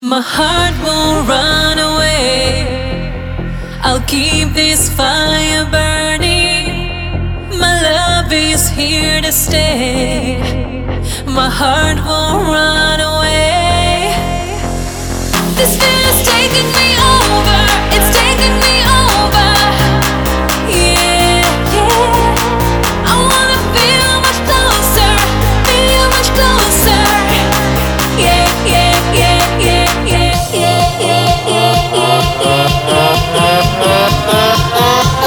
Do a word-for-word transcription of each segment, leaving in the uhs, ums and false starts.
My heart won't run away. I'll keep this fire burning. My love is here to stay. My heart won't run away. This feeling's taking me over. It's taking me over. Yeah, yeah. I wanna feel much closer, feel you much closer. Yeah, yeah, yeah, yeah, yeah, yeah, yeah, yeah, yeah, yeah, yeah, yeah.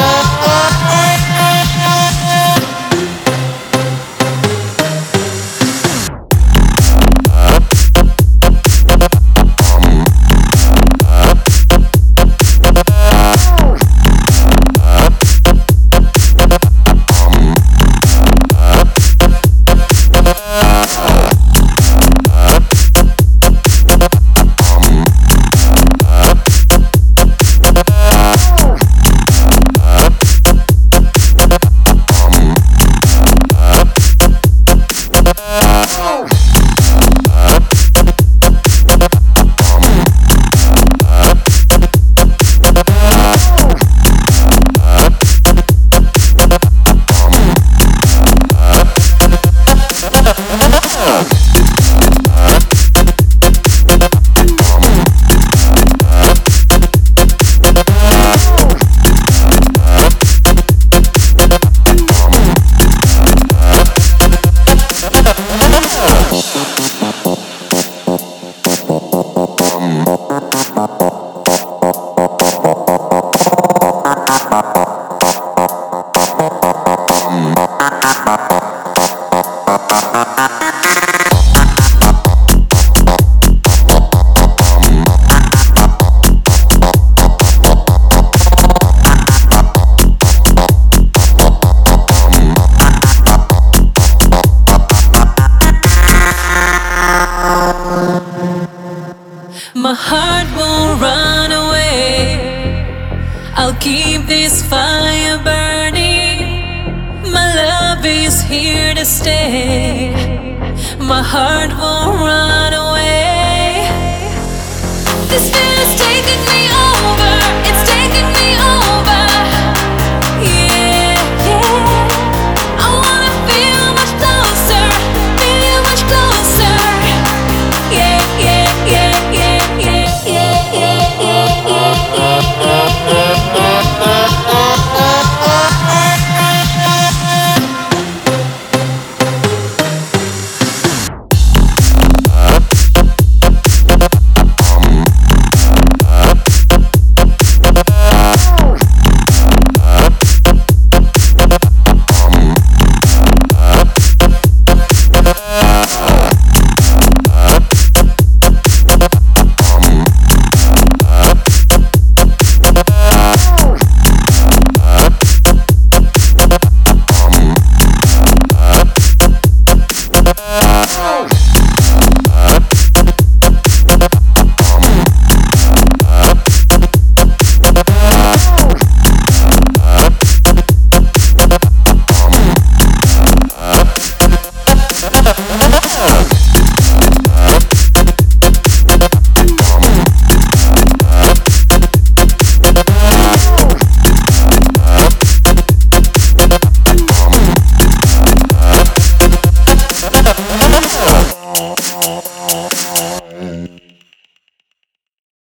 My heart won't run away. I'll keep this fire burning. My love is here to stay. My heart won't run away. This